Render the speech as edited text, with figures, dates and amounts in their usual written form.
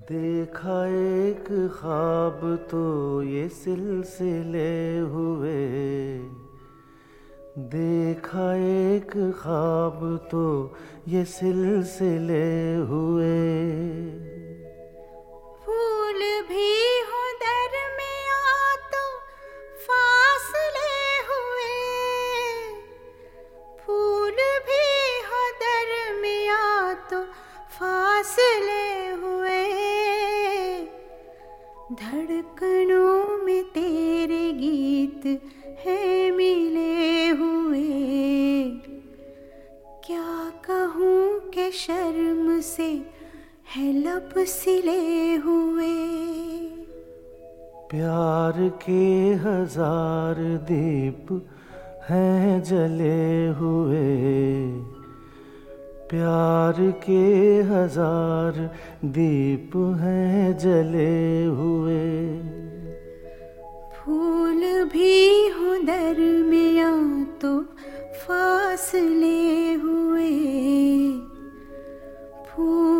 देखा एक ख्वाब तो ये सिलसिले हुए, देखा एक ख्वाब तो ये सिलसिले हुए। फूल भी हो दरमिया तो फासले हुए, फूल भी हो दरमिया तो फासले हुए। धड़कनों में तेरे गीत है मिले हुए, क्या कहूँ कि शर्म से है लब सिले हुए। प्यार के हजार दीप हैं जले हुए, प्यार के हजार दीप हैं जले हुए। फूल भी हो दरमिया तो फासले हुए, फूल